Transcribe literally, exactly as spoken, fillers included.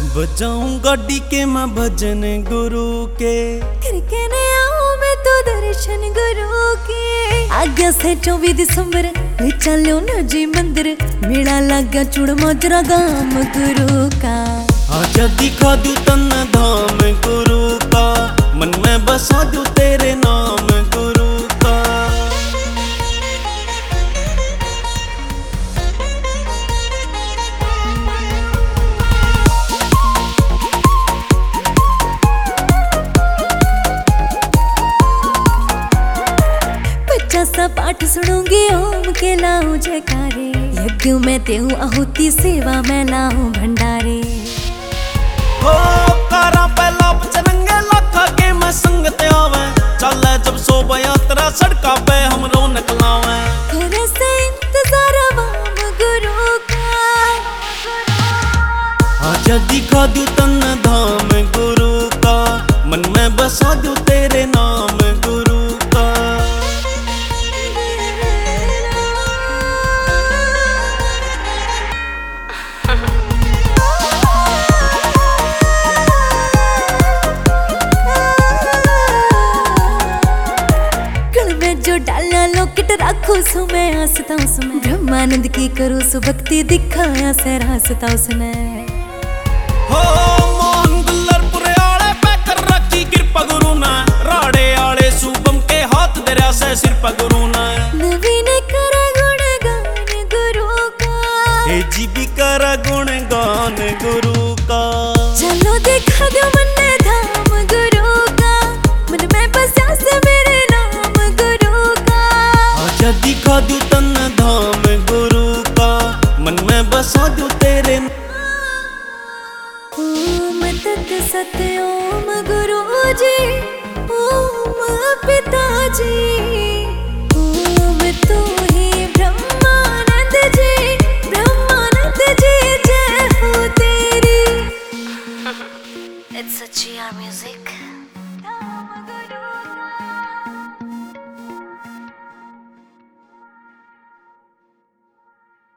बजाऊं गाड़ी के मैं भजन गुरु के, करके ने आऊं मैं तो दर्शन गुरु के। आज्ञा से चौबीस दिसंबर ले चलो न जी मंदिर, मेला लगा चूड़ मोजरा गाम गुरु का। आजा दिखा दूं तन धाम गुरु का, मन में बसा दूं तेरे नाम गुरु का। पचासा पाठ सुनूंगी ओम के लाऊं जयकारे, यज्ञ में देऊं आहुति सेवा में लाऊं भंडारे। हो कारा पहला पचरंगे लाखा के मैं संगत आवे, चले जब शोभा यात्रा सड़का पे हम रौनक लावे। करे से इंतजार वाम गुरु का। आजा दिखा दूं तन धाम गुरु का, मन में बसा दूं तेरे नाम गुरु का। जो डाला लोकेट रखो सो मैं हंसता उसमें, ब्रह्मानंद की करो सो भक्ति दिखाया सर हंसता उसने। हो मोहन गुल्लरपुरे आले पे कर रखी कृपा गुरु ने, राड़े आले शुभम के हाथ दरिया से सिर पर गुरु ने। नवीन कर गुण गान गुरु का, हे जी भी कर गुण गान गुरु का। चलो दिखा दो मन धाम गुरु का, मन में बसा से मेरे नाम गुरु का। आजा दिखा दूं तन धाम गुरु का, मन में बसा दूं तेरे। ओम तत् सत ओम गुरु जी, ओम पिताजी, ओम तू ही ब्रह्मानंद जी, ब्रह्मानंद जी जय हो तेरी। It's Achia Music.